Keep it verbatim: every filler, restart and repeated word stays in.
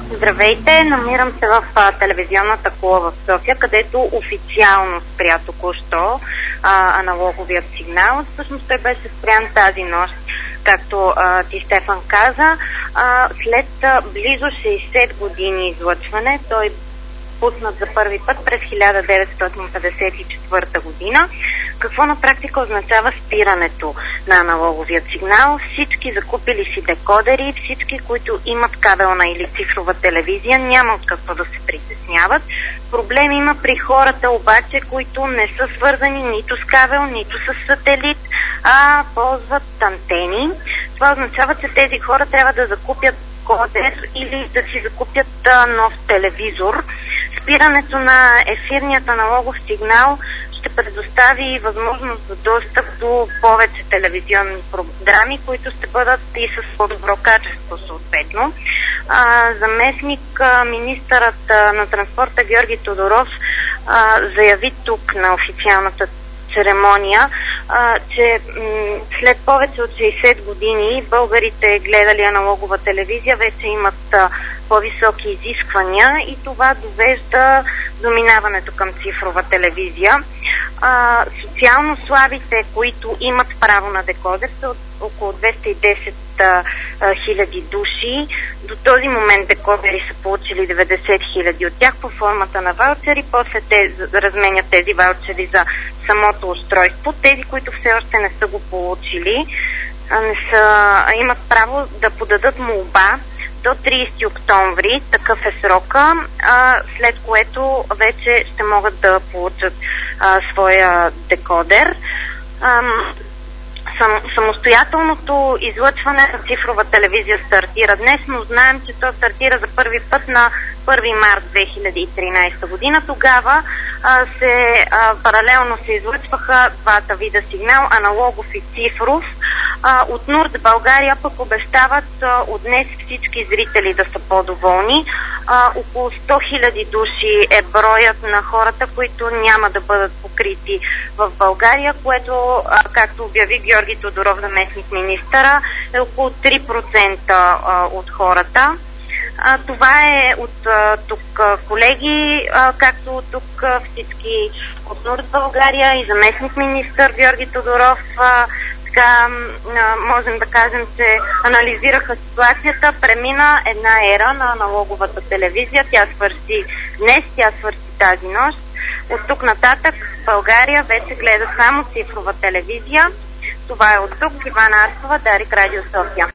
Здравейте, намирам се в а, телевизионната кула в София, където официално спря току-що а, аналоговият сигнал. Всъщност той беше спрян тази нощ, както а, ти, Стефан, каза. А, след а, близо шейсет години излъчване, той пуснат за първи път през хиляда деветстотин петдесет и четвърта година. Какво на практика означава спирането на аналоговия сигнал? Всички закупили си декодери, всички, които имат кабелна или цифрова телевизия, няма от какво да се притесняват. Проблем има при хората обаче, които не са свързани нито с кабел, нито с сателит, а ползват антени. Това означава, че тези хора трябва да закупят кодер или да си закупят а, нов телевизор. Спирането на ефирният аналогов сигнал ще предостави възможност за достъп до повече телевизионни програми, които ще бъдат и с по-добро качество съответно. А, заместник а, министърът а, на транспорта Георги Тодоров а, заяви тук на официалната церемония, а, че м- след повече от шейсет години българите, гледали аналогова телевизия, вече имат а, по-високи изисквания и това довежда до минаването към цифрова телевизия. А, социално слабите, които имат право на декодер, са от около двеста и десет хиляди души. До този момент декодери са получили деветдесет хиляди от тях по формата на ваучери, после те разменят тези ваучери за самото устройство. Тези, които все още не са го получили, не са, имат право да подадат молба до тридесети октомври, такъв е срока, а, след което вече ще могат да получат а, своя декодер. А, сам, самостоятелното излъчване на цифрова телевизия стартира днес, но знаем, че то стартира за първи път на първи март две хиляди и тринадесета година. Тогава а, се, а, паралелно се излъчваха двата вида сигнал, аналогов и цифров. А, от Нуртц България пък обещават а, от днес всички зрители да са по-доволни. А, около сто хиляди души е броят на хората, които няма да бъдат покрити в България, което, а, както обяви Георги Тодоров, заместник министъра, е около три процента а, от хората. А, това е от а, тук а, колеги, а, както от тук а, всички от Нуртц България и заместник министър Георги Тодоров. А, така, а, можем да кажем, че анализираха ситуацията. Премина една ера на аналоговата телевизия. Тя свърши днес, тя свърши тази нощ. От тук нататък България вече гледа само цифрова телевизия. Това е от тук. Ивана Арсова, Дарик, Радио София.